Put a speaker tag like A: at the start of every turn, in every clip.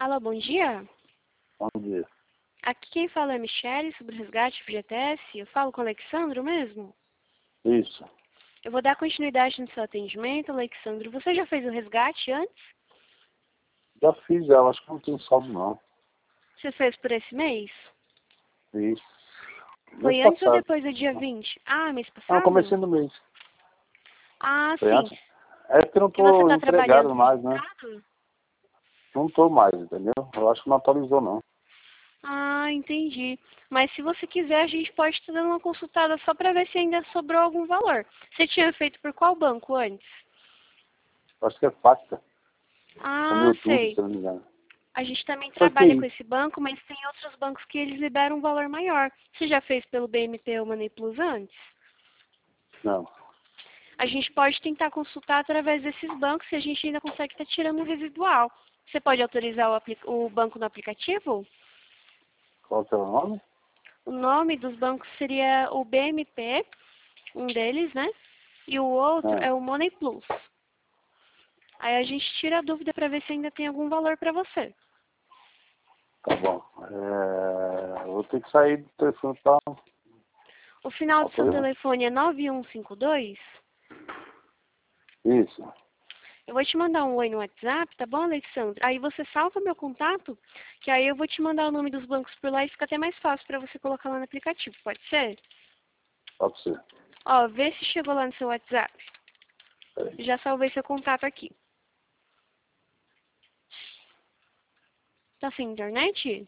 A: Alô, bom dia.
B: Bom dia.
A: Aqui quem fala é a Michele, sobre o resgate FGTS. Eu falo com o Alexandro mesmo?
B: Isso.
A: Eu vou dar continuidade no seu atendimento, Alexandro. Você já fez o resgate antes?
B: Já fiz ela, acho que não tem saldo não.
A: Você fez por esse mês?
B: Isso.
A: Foi
B: Mês
A: antes ou
B: passado.
A: depois do dia 20? Ah, mês
B: Não,
A: passado?
B: comecei no mês.
A: Ah,
B: Foi
A: sim.
B: antes. É porque eu não
A: Porque você
B: tô
A: está trabalhando
B: empregado
A: no
B: mais, né?
A: mercado?
B: Não tô mais, entendeu? Eu acho que não atualizou não.
A: Ah, entendi. Mas se você quiser, a gente pode estar dando uma consultada só para ver se ainda sobrou algum valor. Você tinha feito por qual banco antes?
B: Acho que é Facta. É no
A: Ah,
B: YouTube,
A: sei.
B: se eu não me engano.
A: A gente também
B: Foi que
A: trabalha com
B: isso?
A: esse banco, mas tem outros bancos que eles liberam um valor maior. Você já fez pelo BMP ou Money Plus antes?
B: Não.
A: A gente pode tentar consultar através desses bancos se a gente ainda consegue estar tirando um residual. Você pode autorizar o banco no aplicativo?
B: Qual que é o nome?
A: O nome dos bancos seria o BMP, um deles, né? E o outro
B: Ah,
A: é o Money Plus. Aí a gente tira a dúvida para ver se ainda tem algum valor para você.
B: tá bom. Eu vou ter que sair do telefone pra
A: O final do seu
B: autorizar.
A: telefone é 9152?
B: Isso.
A: Eu vou te mandar um oi no WhatsApp, tá bom, Alexandre? Aí você salva meu contato, que aí eu vou te mandar o nome dos bancos por lá e fica até mais fácil para você colocar lá no aplicativo, pode ser?
B: Pode ser.
A: Ó, vê se chegou lá no seu WhatsApp.
B: Peraí.
A: Já salvei seu contato aqui. Tá sem internet?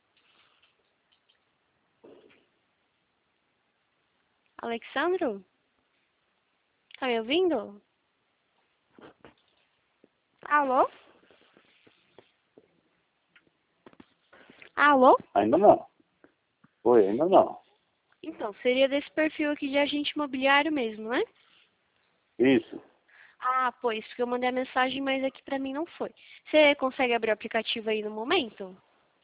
A: Alexandro? Tá me ouvindo? Alô? Alô?
B: Ainda não. Oi, ainda não.
A: Então, seria desse perfil aqui de agente imobiliário mesmo, né?
B: Isso.
A: Ah, pois, porque eu mandei a mensagem, mas aqui pra mim não foi. Você consegue abrir o aplicativo aí no momento?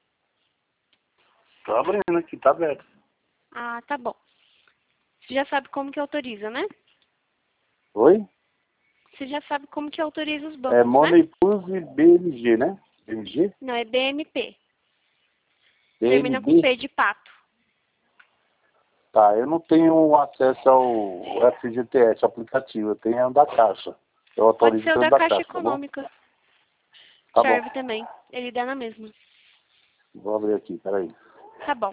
B: Tô abrindo aqui, tá aberto.
A: Ah, tá bom. Você já sabe como que autoriza, né?
B: Oi?
A: Você já sabe como que autoriza os
B: É
A: bancos, né?
B: Money Plus e BMG, né? BMG?
A: Não, é BMP. Termina com
B: BNB?
A: P de pato.
B: Tá, eu não tenho acesso ao FGTS, aplicativo, eu tenho o da Caixa. Eu
A: Pode
B: autorizo
A: ser o
B: pelo
A: da
B: da
A: Caixa
B: Caixa, tá bom?
A: Econômica.
B: Tá bom.
A: Serve também. Ele dá na mesma.
B: Vou abrir aqui, peraí.
A: Tá bom.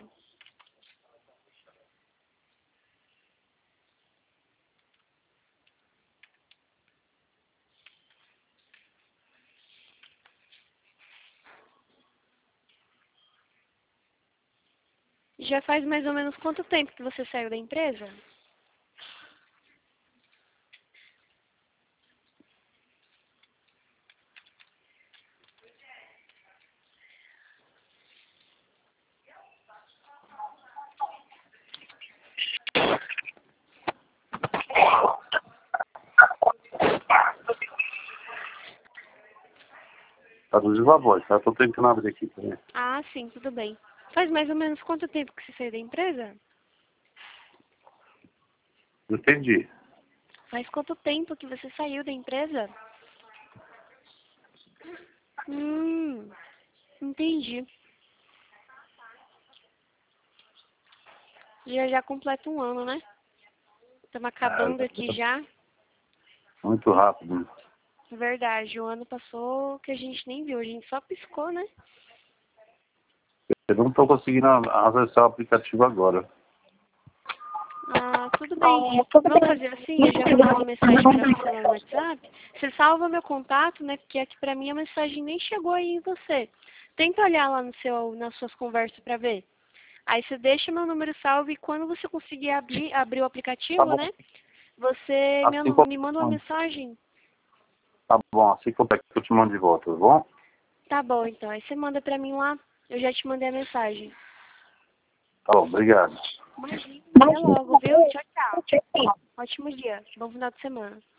A: Já faz mais ou menos quanto tempo que você saiu da empresa?
B: Tá do viva voz, tá? Tô tentando abrir aqui, peraí.
A: Ah, sim, tudo bem. Faz mais ou menos quanto tempo que você saiu da empresa?
B: Entendi.
A: Faz quanto tempo que você saiu da empresa? Entendi. Já completa um ano, né? Estamos acabando aqui já.
B: Muito rápido.
A: Verdade, o ano passou que a gente nem viu, a gente só piscou, né?
B: Eu não tô conseguindo acessar o aplicativo agora.
A: Ah, tudo bem. Vamos fazer assim, eu já vou mandar uma mensagem pra você lá no WhatsApp. Você salva meu contato, né? Porque aqui pra mim a mensagem nem chegou aí em você. Tenta olhar lá no nas suas conversas pra ver. Aí você deixa meu número salvo e quando você conseguir abrir o
B: Tá
A: aplicativo,
B: bom.
A: né? Você
B: Assim que eu...
A: me manda uma mensagem.
B: Tá bom, assim que eu pego, eu te mando de volta, tá bom?
A: Tá bom, então. Aí você manda pra mim lá. Eu já te mandei a mensagem.
B: Tá bom, obrigado.
A: Imagina. Até logo, viu? Tchau, tchau. Ótimo dia. Bom final de semana.